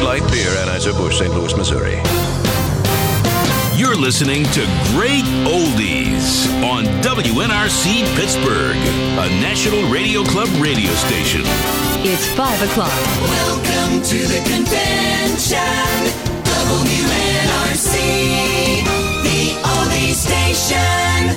Light Beer, Anheuser-Busch, St. Louis, Missouri. You're listening to Great Oldies on WNRC Pittsburgh, a National Radio Club radio station. It's 5 o'clock. Welcome to the convention. WNRC, the Oldie Station.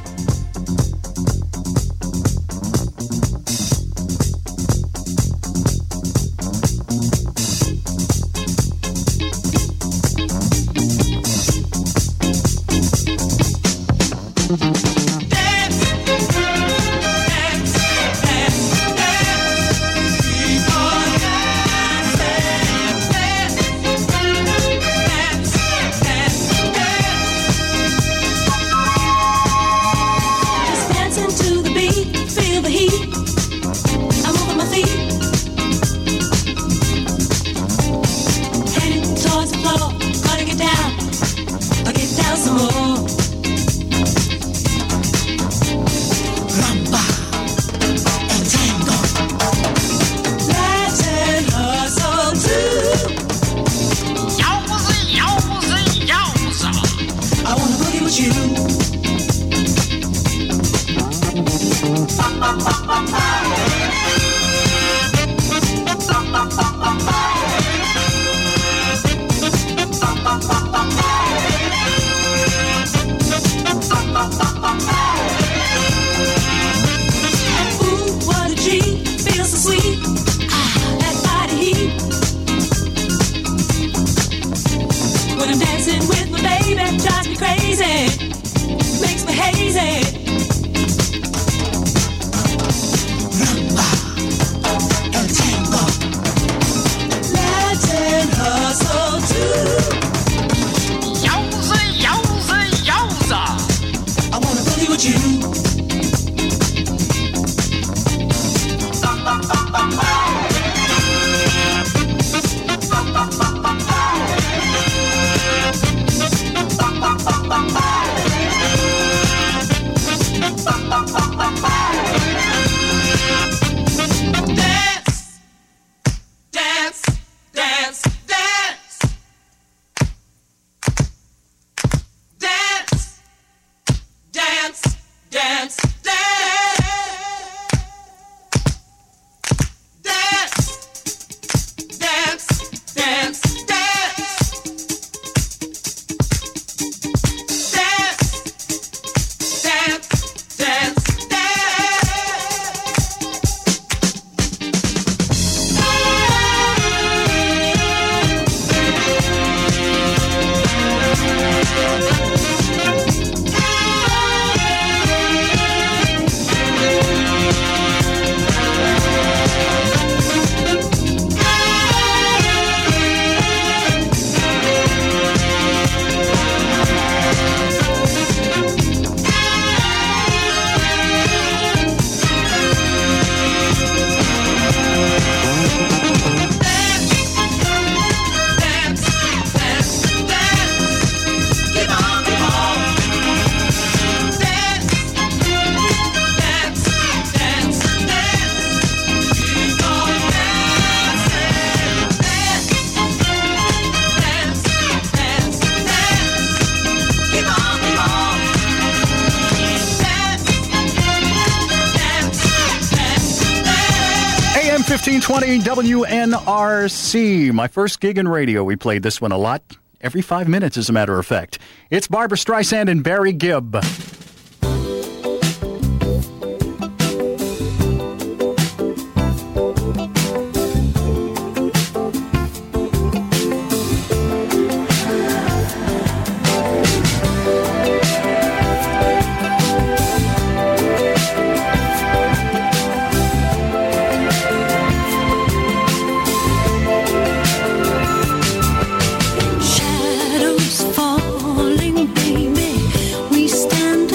AM 1520 WNRC. My first gig in radio. We played this one a lot. Every 5 minutes, as a matter of fact. It's Barbra Streisand and Barry Gibb. Shadows falling, baby. We stand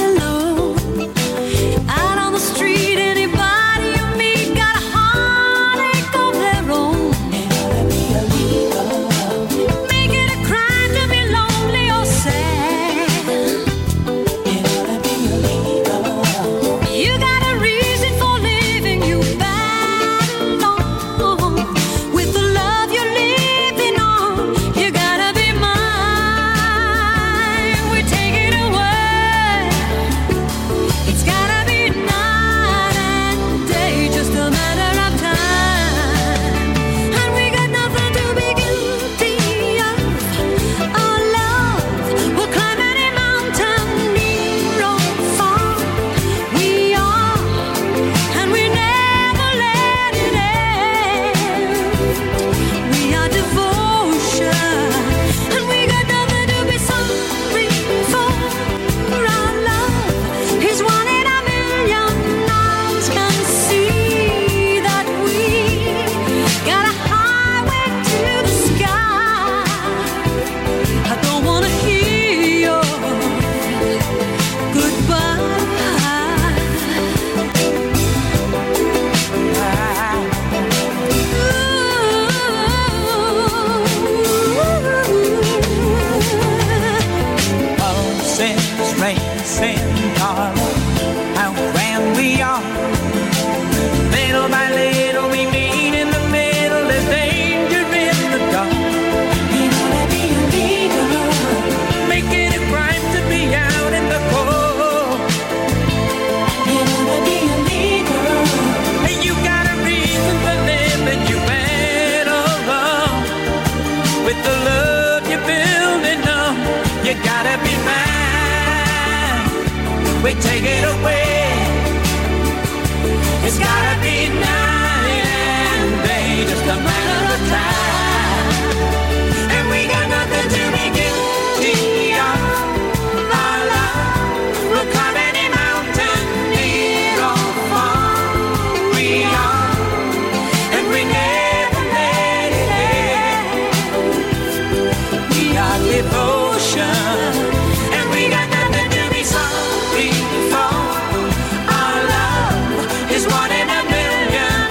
we take it away. It's gotta be night and day, just a matter of time. And we got nothing to be guilty of. Our love will climb any mountain, near or far. We are, and we never let it end. We are devotion, and we got nothing to be sorry for. Our love is one in a million.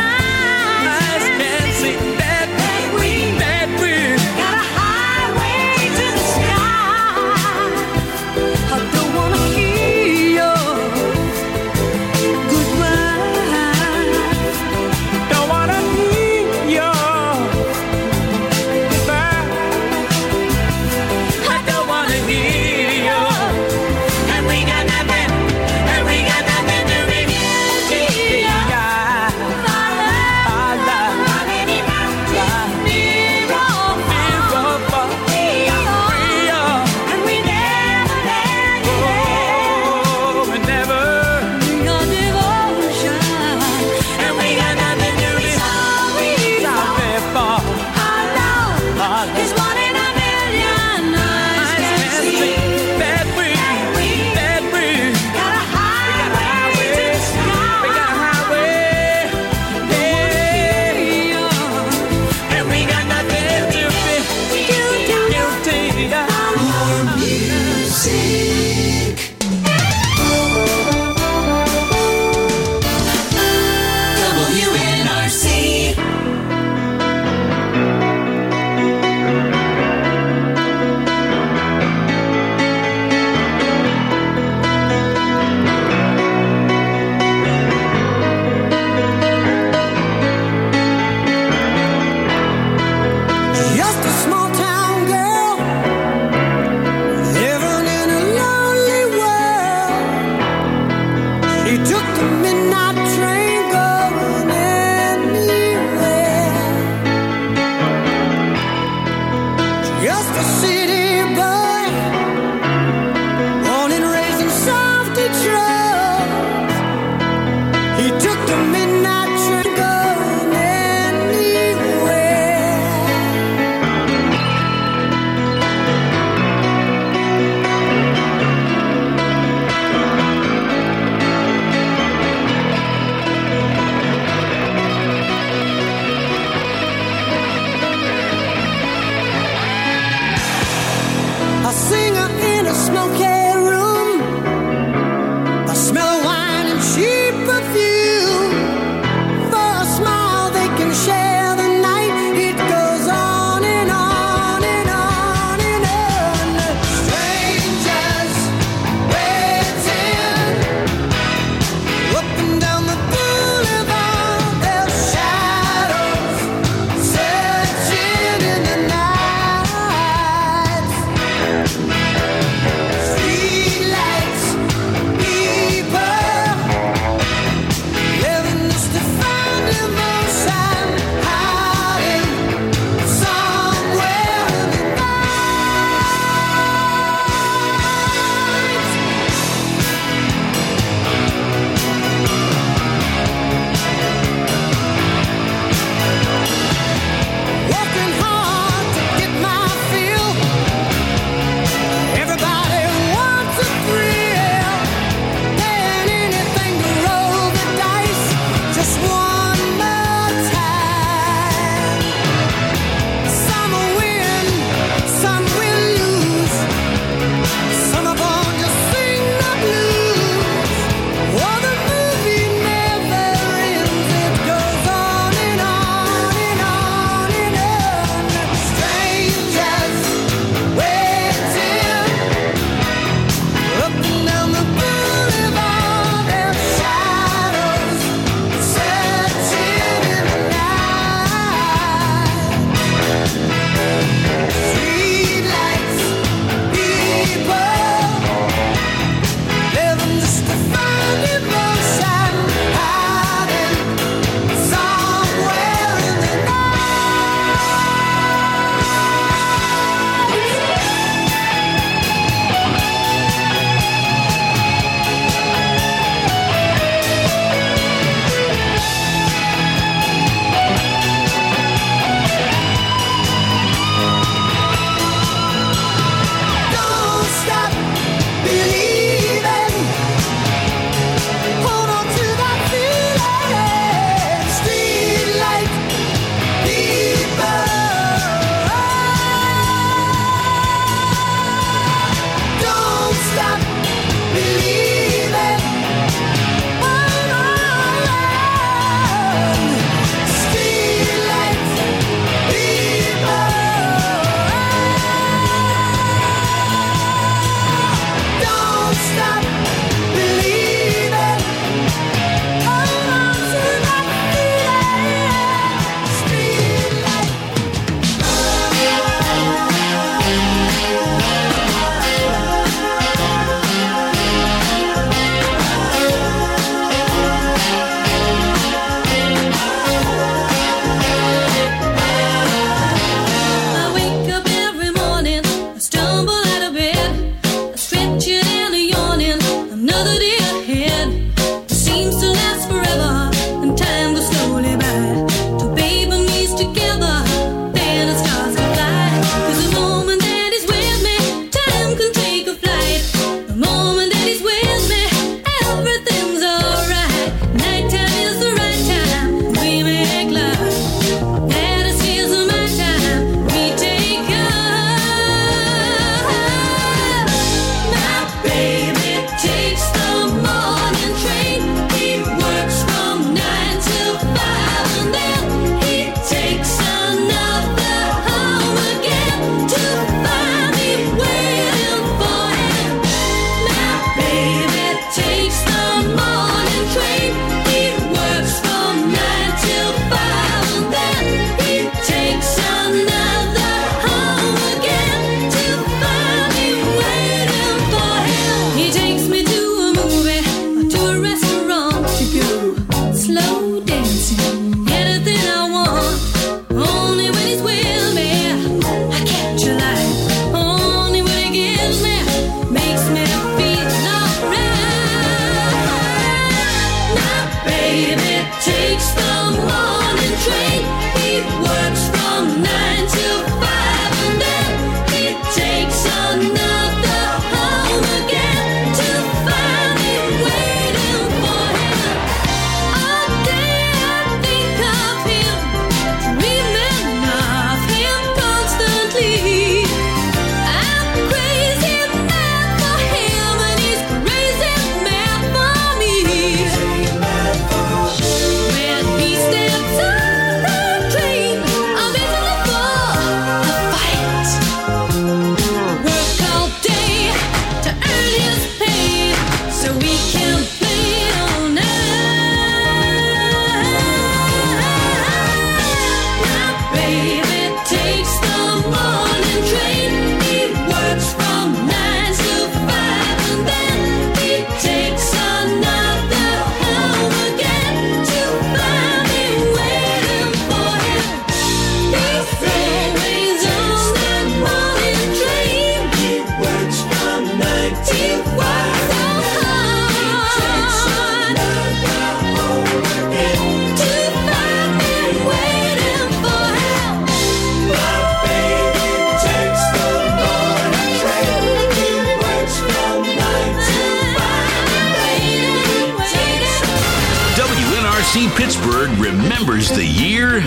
Pittsburgh remembers the year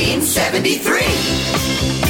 1973.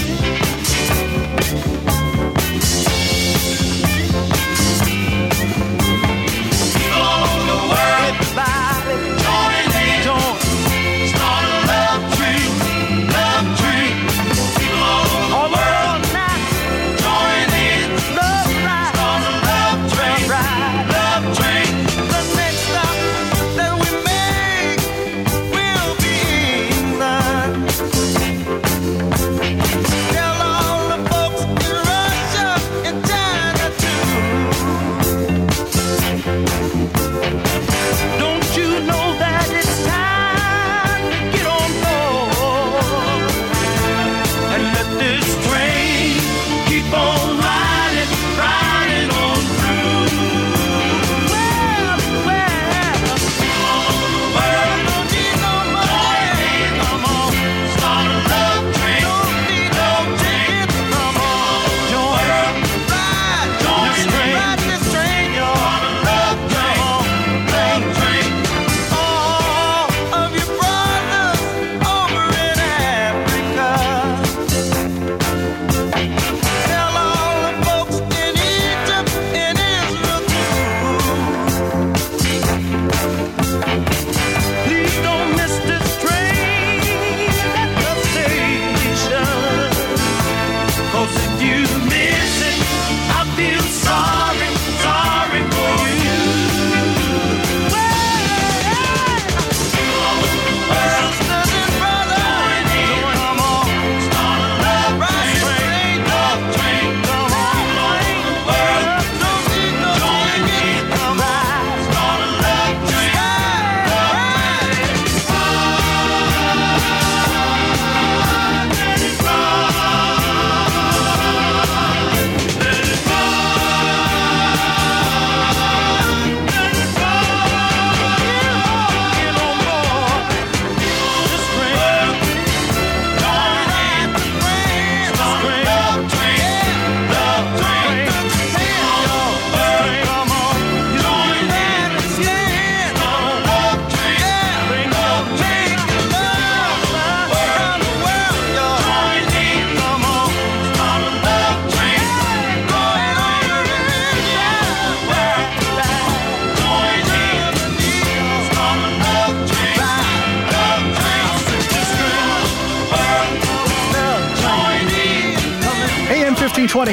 AM 1520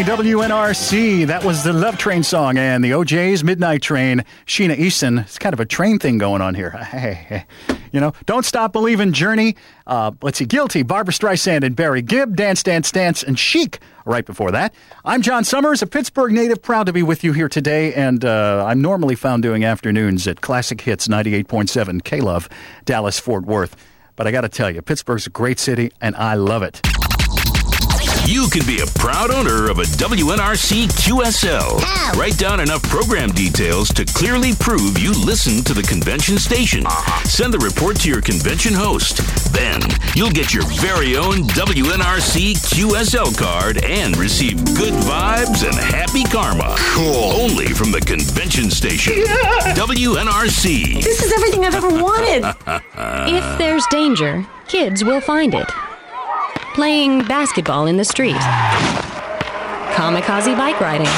WNRC. That was the Love Train song and the OJ's Midnight Train. Sheena Easton. It's kind of a train thing going on here. Hey. You know, Don't Stop Believin', Journey. Let's see, Guilty, Barbra Streisand and Barry Gibb. Dance, Dance, Dance, and Chic right before that. I'm John Summers, a Pittsburgh native, proud to be with you here today. And I'm normally found doing afternoons at Classic Hits 98.7 K-Love, Dallas, Fort Worth. But I got to tell you, Pittsburgh's a great city, and I love it. You can be a proud owner of a WNRC QSL. How? Write down enough program details to clearly prove you listen to the convention station. Send the report to your convention host. Then you'll get your very own WNRC QSL card and receive good vibes and happy karma. Cool. Only from the convention station. WNRC. This is everything I've ever wanted. If there's danger, kids will find it. Playing basketball in the street. Kamikaze bike riding.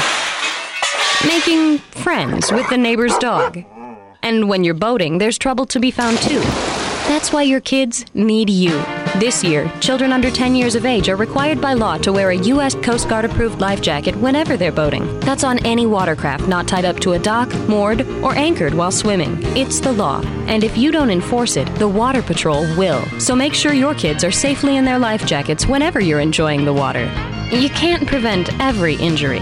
Making friends with the neighbor's dog. And when you're boating, there's trouble to be found too. That's why your kids need you. This year, children under 10 years of age are required by law to wear a U.S. Coast Guard approved life jacket whenever they're boating. That's on any watercraft not tied up to a dock, moored, or anchored while swimming. It's the law. And if you don't enforce it, the Water Patrol will. So make sure your kids are safely in their life jackets whenever you're enjoying the water. You can't prevent every injury,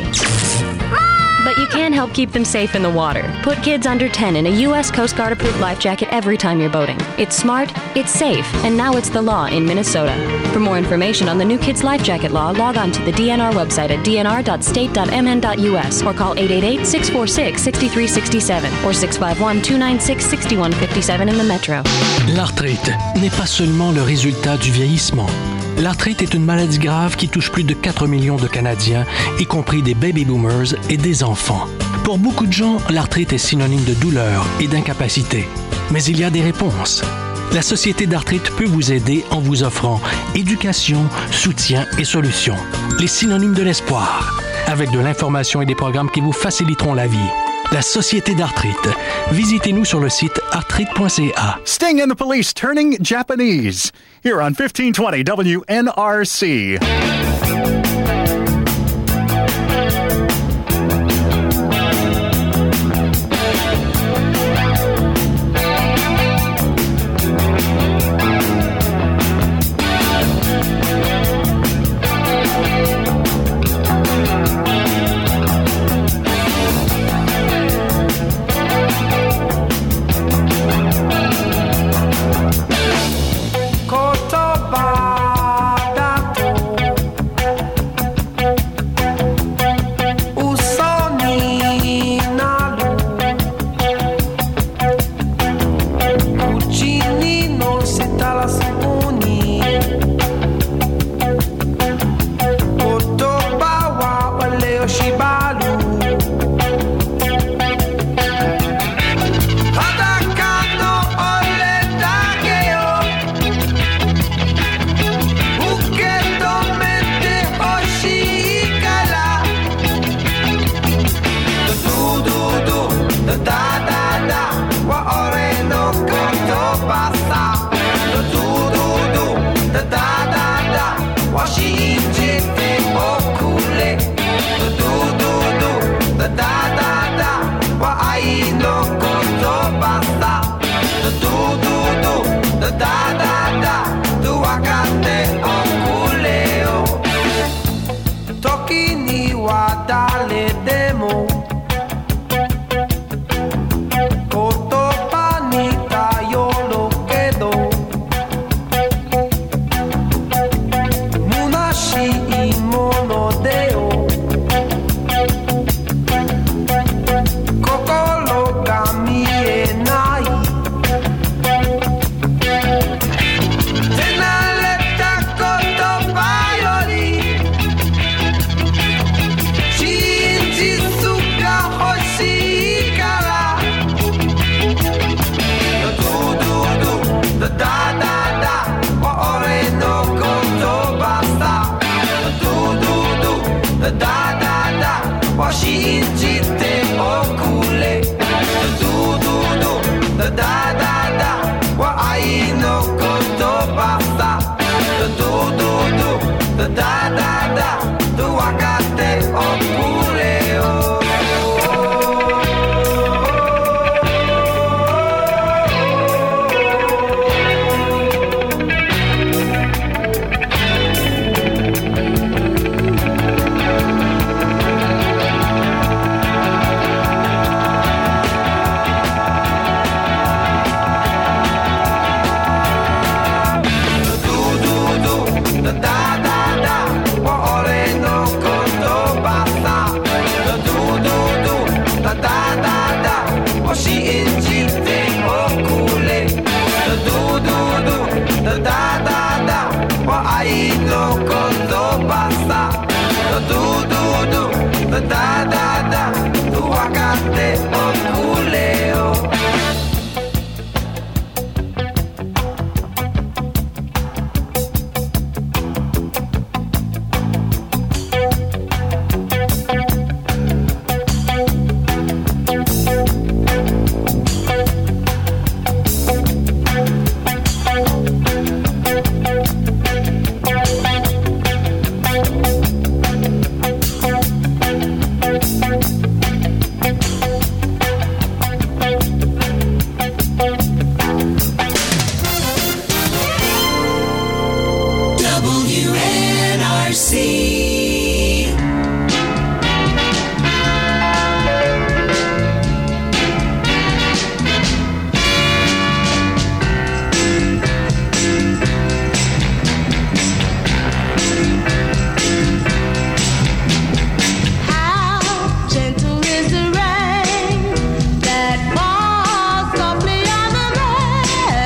but you can help keep them safe in the water. Put kids under 10 in a U.S. Coast Guard approved life jacket every time you're boating. It's smart, it's safe, and now it's the law in Minnesota. For more information on the new Kids Life Jacket law, log on to the DNR website at dnr.state.mn.us or call 888-646-6367 or 651-296-6157 in the metro. L'arthrite n'est pas seulement le résultat du vieillissement. L'arthrite est une maladie grave qui touche plus de 4 millions de Canadiens, y compris des baby boomers et des enfants. Pour beaucoup de gens, l'arthrite est synonyme de douleur et d'incapacité. Mais il y a des réponses. La Société d'arthrite peut vous aider en vous offrant éducation, soutien et solutions. Les synonymes de l'espoir, avec de l'information et des programmes qui vous faciliteront la vie. La Société d'arthrite. Visitez-nous sur le site arthrite.ca. Sting and the Police turning Japanese. Here on 1520 WNRC.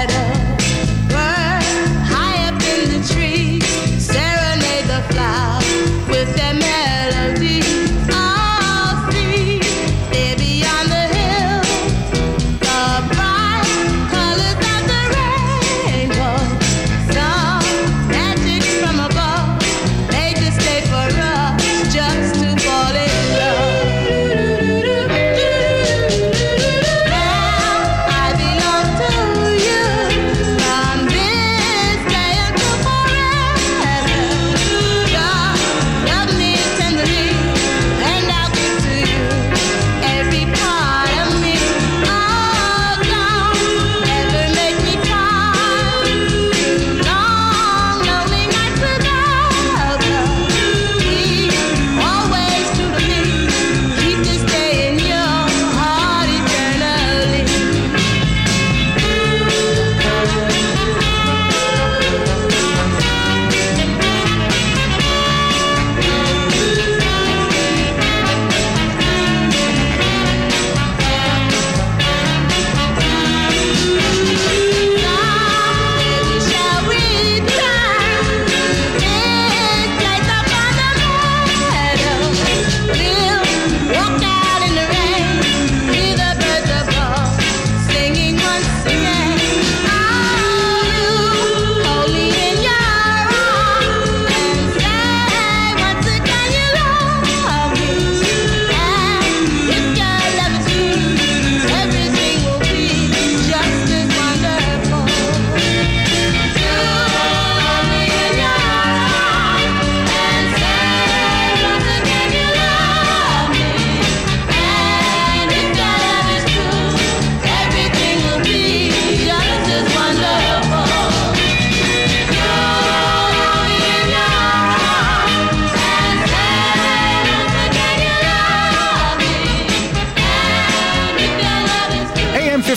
Flower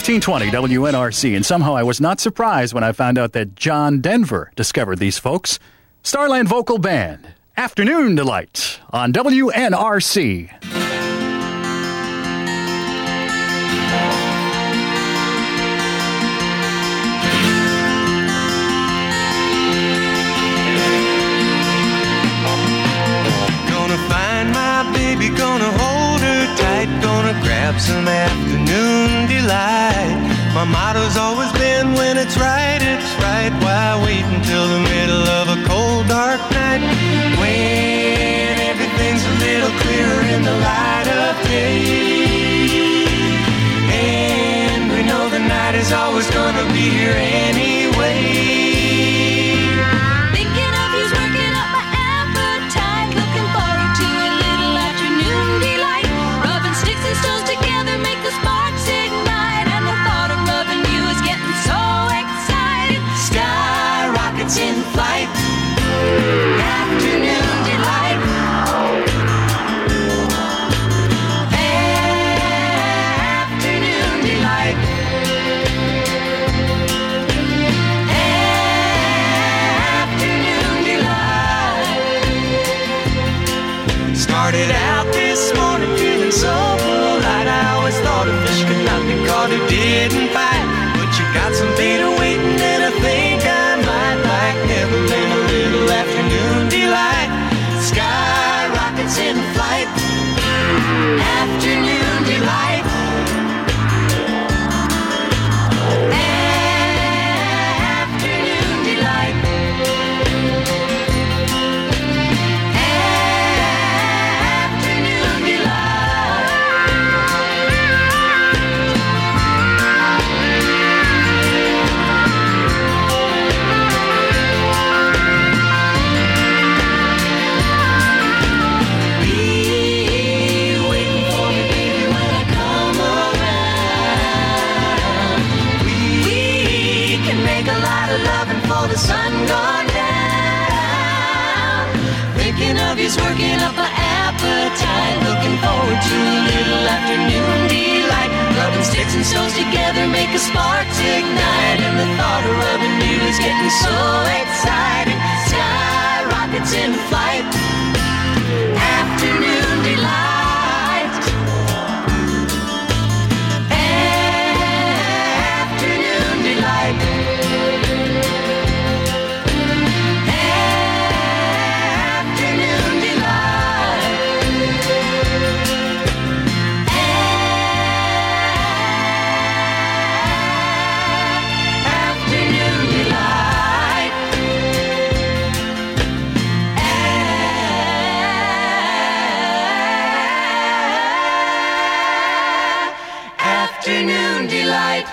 1520 WNRC, and somehow I was not surprised when I found out that John Denver discovered these folks. Starland Vocal Band, Afternoon Delight on WNRC. Gonna find my baby, gonna hold her tight, gonna grab some afternoon delight. My motto's always been when it's right, why wait until the middle of a cold dark night, when everything's a little clearer in the light of day, and we know the night is always gonna be here anyway. Thinking of you's working up my appetite, looking forward to a little afternoon delight, rubbing sticks and stones together make the sparks ignite, and the thought of loving you is getting so excited. Sky rockets in flight, afternoon delight, afternoon delight, afternoon delight. Started out this morning feeling so polite, I always thought a fish could not be caught who didn't bite, but you got some beta waiting and I think I might like Neverland, a little afternoon delight. Sky rockets in flight, afternoon delight, afternoon delight, afternoon delight. Be waiting for me, baby, when I come around. We can make a lot of loving before the sun gone down. Thinking of you's working up an appetite, looking forward to a little afternoon delight, rubbing sticks and stones together make a sparks ignite, and the thought of rubbing you is getting so exciting. Sky rockets in flight, afternoon delight, afternoon delight, afternoon delight, afternoon delight, afternoon delight.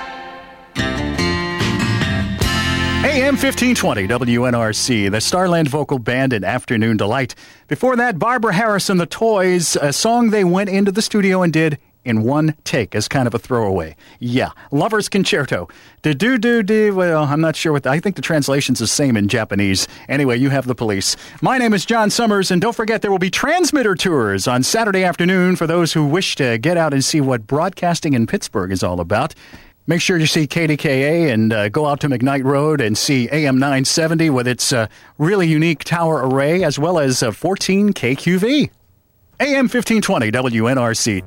AM 1520 WNRC, the Starland Vocal Band and Afternoon Delight. Before that, Barbara Harris and the Toys, a song they went into the studio and did in one take as kind of a throwaway. Yeah, Lover's Concerto. Do-do-do-do, well, I'm not sure what, I think the translation's the same in Japanese. Anyway, you have the police. My name is John Summers, and don't forget there will be transmitter tours on Saturday afternoon for those who wish to get out and see what broadcasting in Pittsburgh is all about. Make sure you see KDKA and go out to McKnight Road and see AM 970 with its really unique tower array, as well as 14 KQV. AM 1520 WNRC.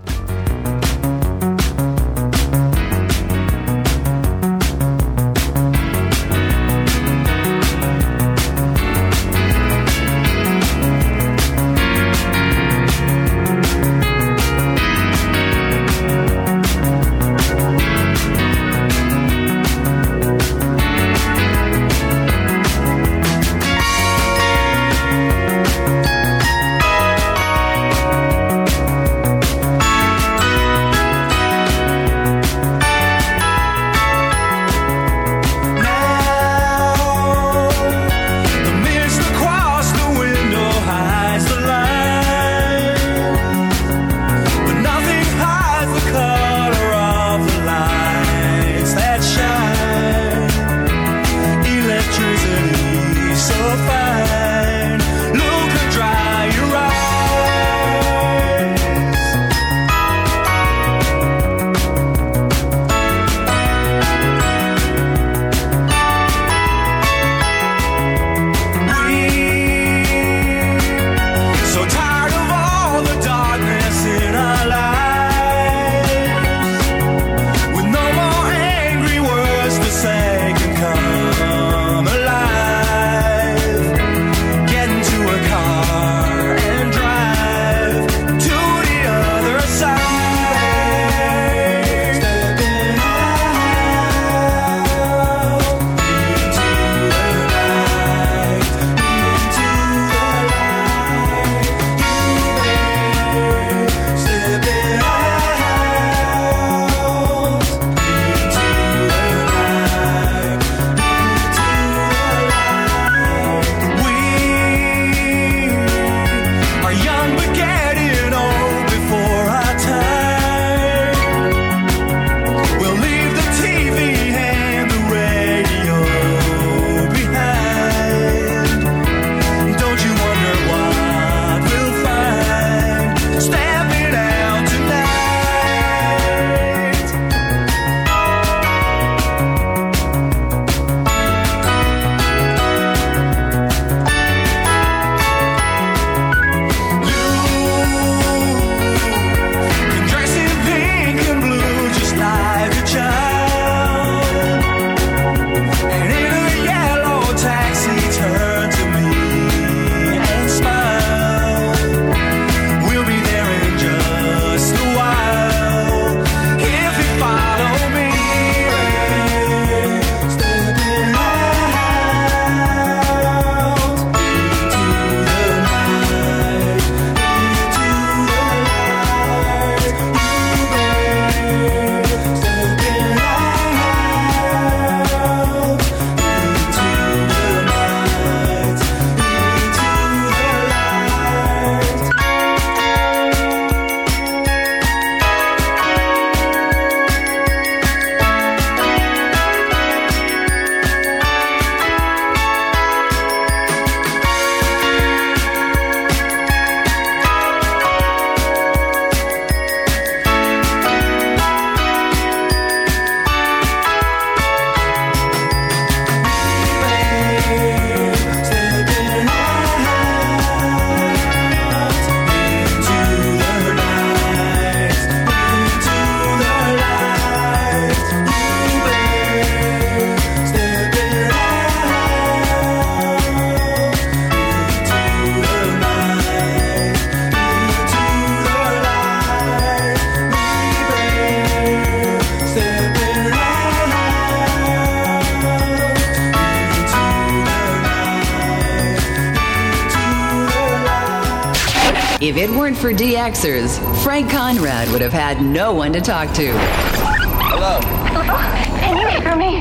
If it weren't for DXers, Frank Conrad would have had no one to talk to. Hello? Can you hear me?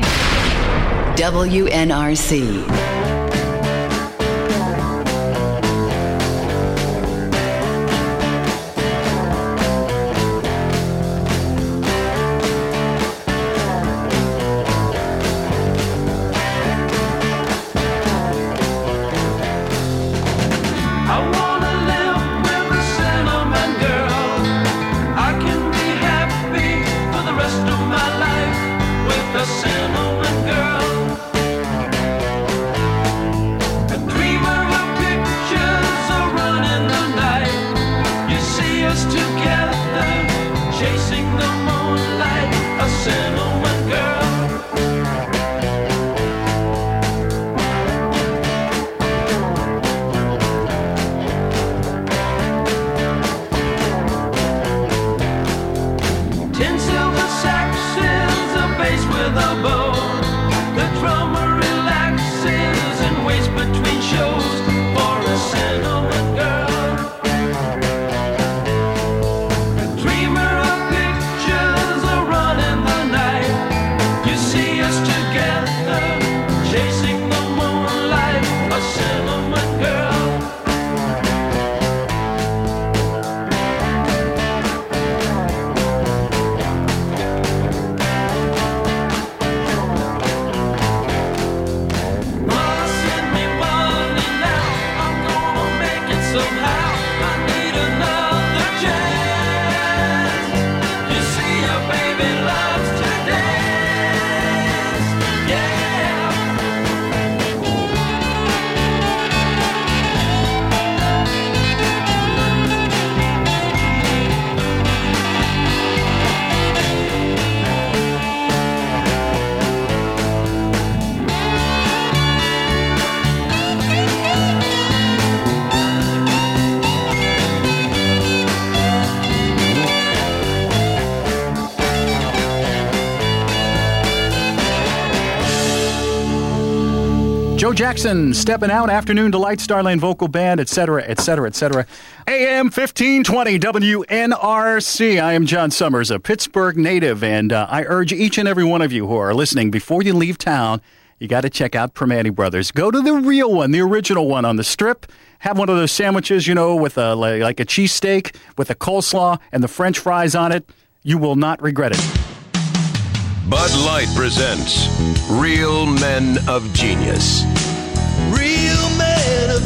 WNRC. Joe Jackson stepping out, Afternoon Delight, Starland Vocal Band, etc., etc., etc. AM 1520 WNRC. I am John Summers, a Pittsburgh native, and I urge each and every one of you who are listening, before you leave town, you got to check out Primanti Brothers. Go to the real one, the original one on the Strip. Have one of those sandwiches, you know, with like a cheesesteak with a coleslaw and the French fries on it. You will not regret it. Bud Light presents Real Men of Genius. Real men of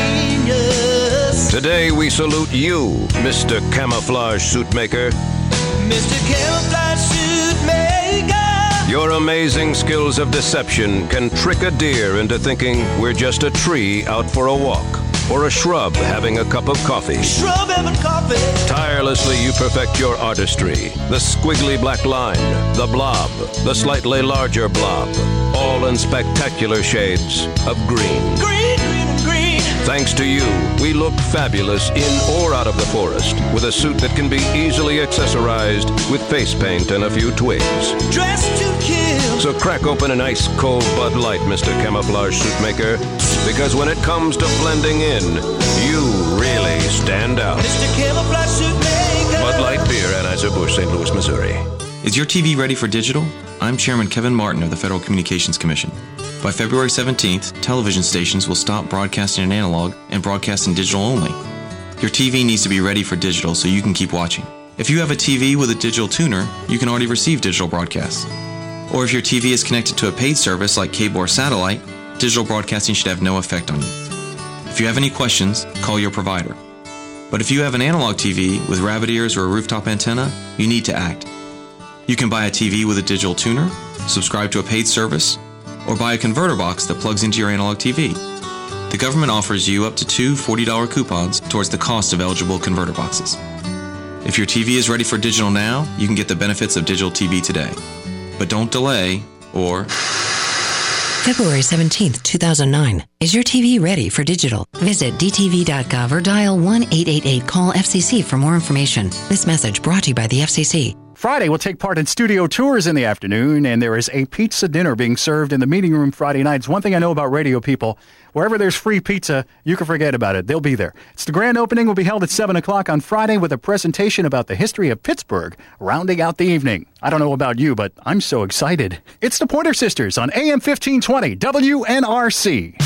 genius. Today we salute you, Mr. Camouflage Suit Maker. Mr. Camouflage Suit Maker. Your amazing skills of deception can trick a deer into thinking we're just a tree out for a walk, or a shrub having a cup of coffee. Shrub having coffee. Tirelessly you perfect your artistry. The squiggly black line, the blob, the slightly larger blob, all in spectacular shades of green. Green, green, and green. Thanks to you, we look fabulous in or out of the forest, with a suit that can be easily accessorized with face paint and a few twigs. Dressed to kill. So crack open an ice cold Bud Light, Mr. Camouflage Suit Maker, because when it comes to blending in, you really stand out. Mr. Camouflage Suit Maker. Bud Light Beer, Anheuser-Busch, St. Louis, Missouri. Is your TV ready for digital? I'm Chairman Kevin Martin of the Federal Communications Commission. By February 17th, television stations will stop broadcasting in analog and broadcast in digital only. Your TV needs to be ready for digital so you can keep watching. If you have a TV with a digital tuner, you can already receive digital broadcasts. Or if your TV is connected to a paid service like cable or satellite, digital broadcasting should have no effect on you. If you have any questions, call your provider. But if you have an analog TV with rabbit ears or a rooftop antenna, you need to act. You can buy a TV with a digital tuner, subscribe to a paid service, or buy a converter box that plugs into your analog TV. The government offers you up to 2 $40 coupons towards the cost of eligible converter boxes. If your TV is ready for digital now, you can get the benefits of digital TV today. But don't delay, or... February 17th, 2009. Is your TV ready for digital? Visit dtv.gov or dial 1-888-CALL-FCC for more information. This message brought to you by the FCC. Friday, we'll take part in studio tours in the afternoon, and there is a pizza dinner being served in the meeting room Friday nights. One thing I know about radio people, wherever there's free pizza, you can forget about it. They'll be there. It's the grand opening will be held at 7 o'clock on Friday with a presentation about the history of Pittsburgh, rounding out the evening. I don't know about you, but I'm so excited. It's the Pointer Sisters on AM 1520 WNRC.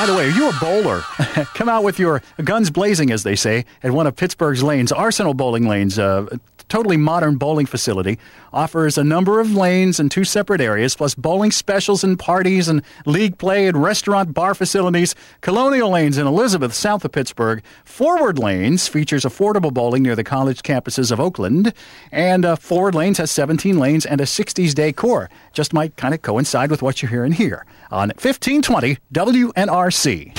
By the way, are you a bowler? Come out with your guns blazing, as they say, at one of Pittsburgh's lanes. Arsenal Bowling Lanes, a totally modern bowling facility, offers a number of lanes in 2 separate areas, plus bowling specials and parties and league play and restaurant bar facilities. Colonial Lanes in Elizabeth, south of Pittsburgh. Forward Lanes features affordable bowling near the college campuses of Oakland. And Forward Lanes has 17 lanes and a 60s decor. Just might kind of coincide with what you're hearing here on 1520 WNRC.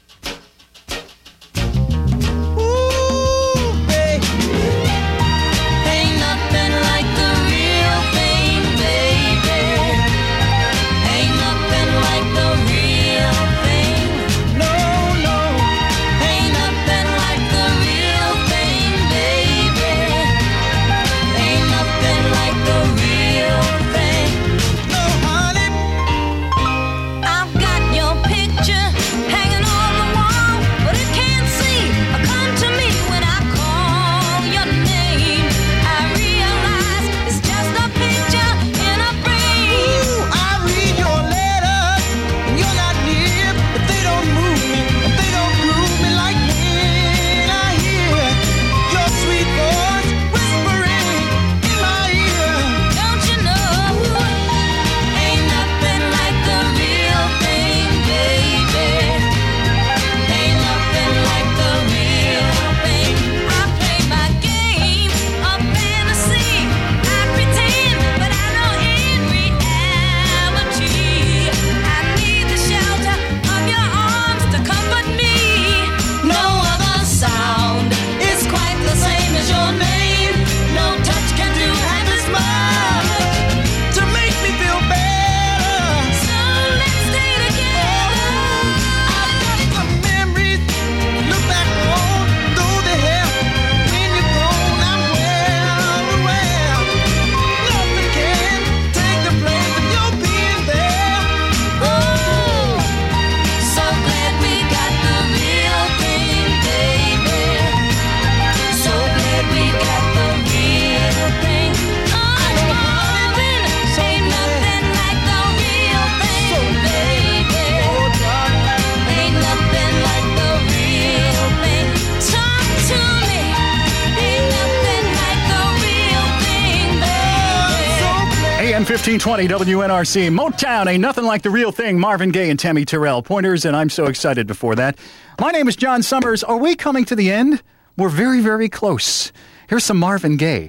AM 1520 WNRC. Motown, ain't nothing like the real thing. Marvin Gaye and Tammy Terrell. Pointers, and I'm so excited before that. My name is John Summers. Are we coming to the end? We're very, very close. Here's some Marvin Gaye.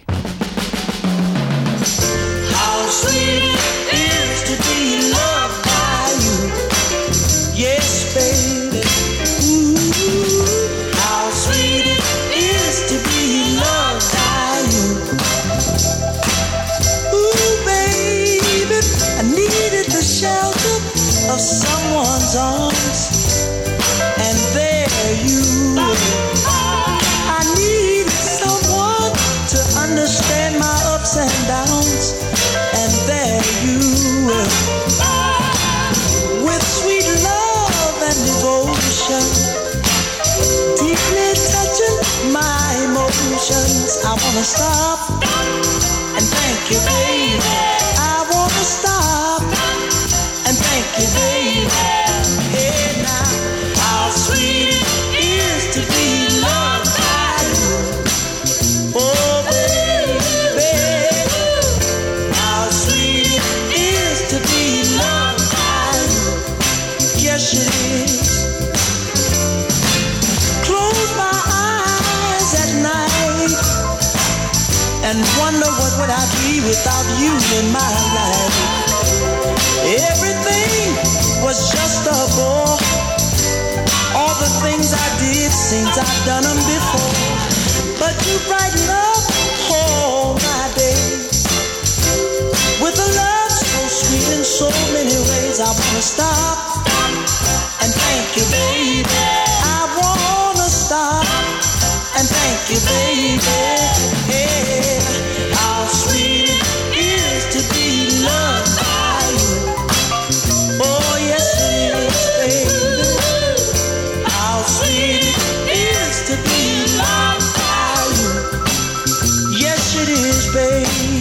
How sweet it is to be loved by you. Yes, baby. Ooh, how sweet it is to be loved by you. Ooh, baby, I needed the shelter of someone's arms, and there you were. I needed someone to understand my ups and downs, and there you were. With sweet love and devotion, deeply touching my emotions. I wanna stop and thank you, baby. I wanna stop and thank you, baby. Hey now, how sweet it is to be loved by you. Oh baby, how sweet it is to be loved by you. Yes it is. Close my eyes at night and wonder what would I be without you in my life. Everything was just a bore. All the things I did seems I've done them before. But you brighten up all my days with a love so sweet in so many ways. I wanna stop and thank you, baby. I wanna stop and thank you, baby. Yeah, how sweet it is to be loved by you. Oh yes it is, baby. How sweet it is to be loved by you. Yes it is, baby.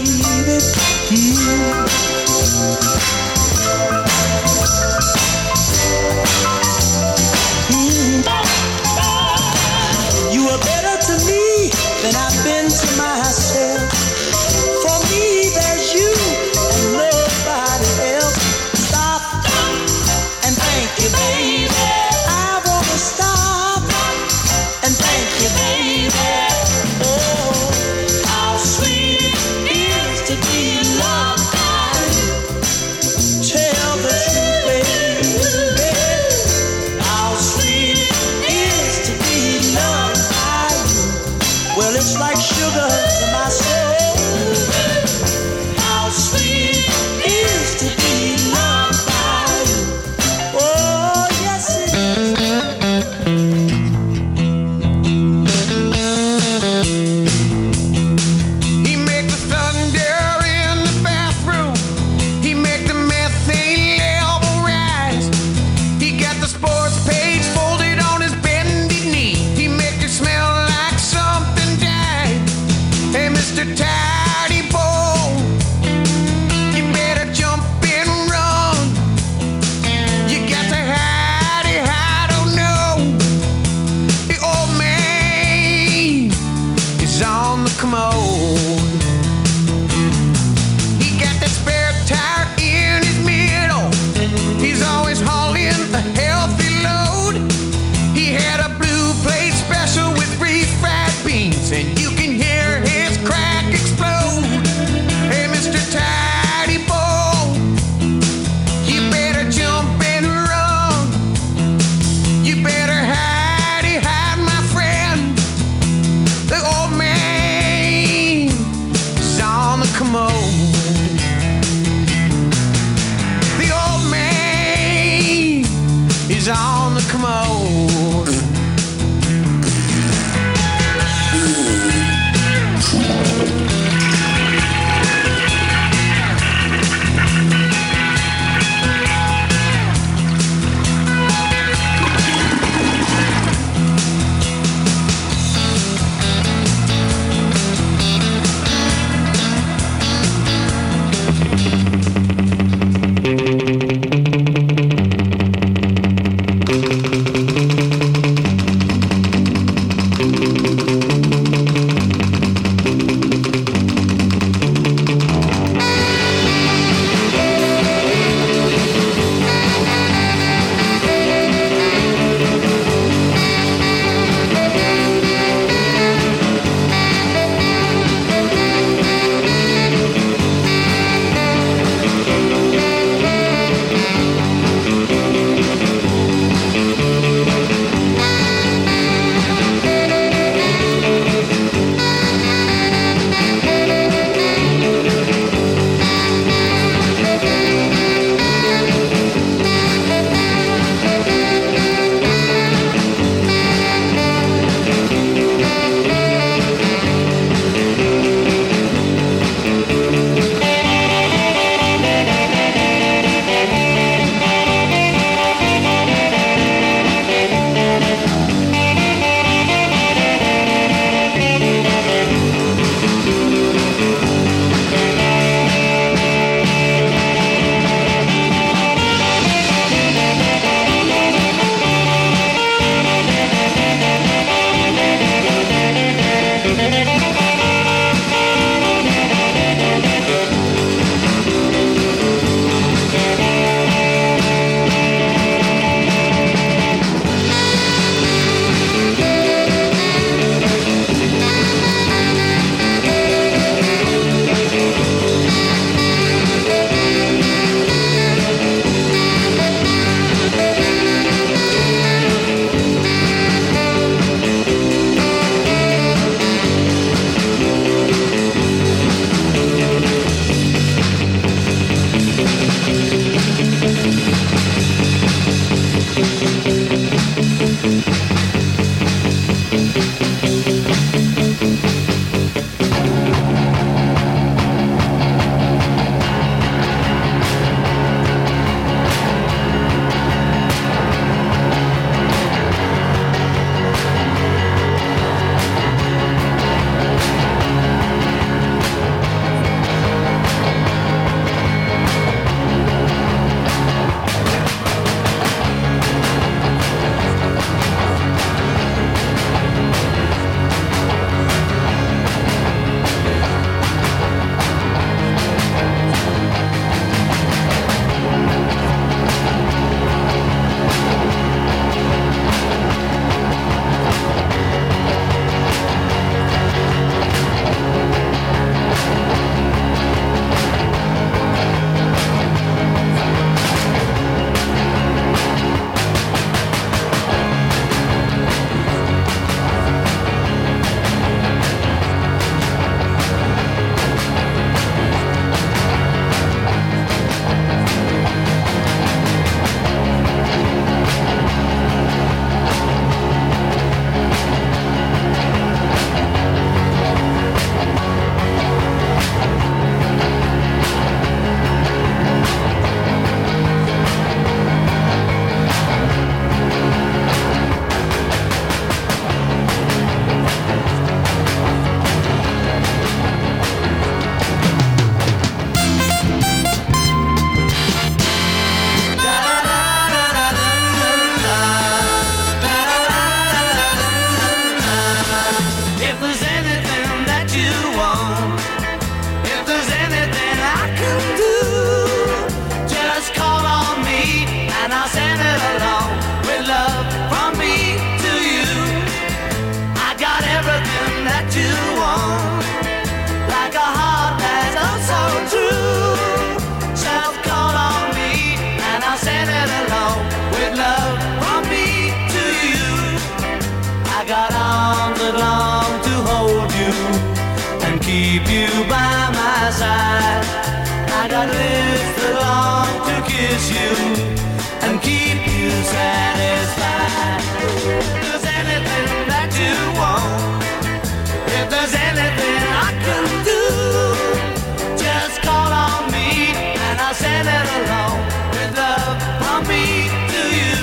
and I'll send it along with love from me to you. I got everything that you want, like a heart that's oh so true. Just call on me and I'll send it along with love from me to you. I got arms that long to hold you and keep you by my side. I got lips that long to kiss you and keep you satisfied. If there's anything that you want, if there's anything I can do, just call on me and I'll send it along with love from me to you.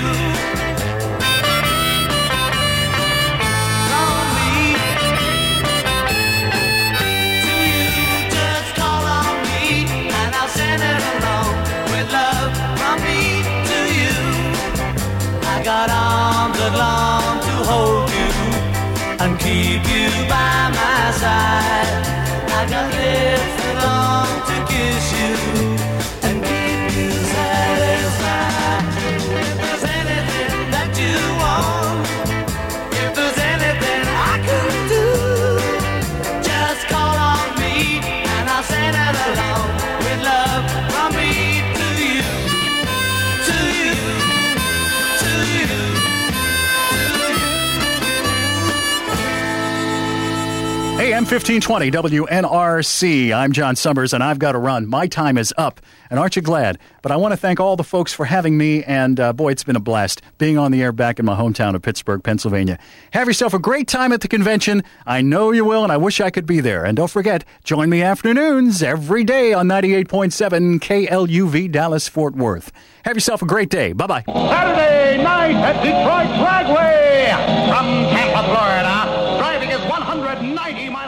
From me to you, just call on me and I'll send it along with love from me to you. I got arms that long to hold you and keep you by my side. I got lips that long to kiss you and keep you satisfied. If there's anything that you want, if there's anything I can do, just call on me and I'll send it along with love from me to you, to you, to you. AM 1520 WNRC. I'm John Summers, and I've got to run. My time is up, and aren't you glad? But I want to thank all the folks for having me, and boy, it's been a blast being on the air back in my hometown of Pittsburgh, Pennsylvania. Have yourself a great time at the convention. I know you will, and I wish I could be there. And don't forget, join me afternoons every day on 98.7 KLUV Dallas-Fort Worth. Have yourself a great day. Bye-bye. Saturday night at Detroit Dragway from Tampa, Florida. Driving is 190 miles.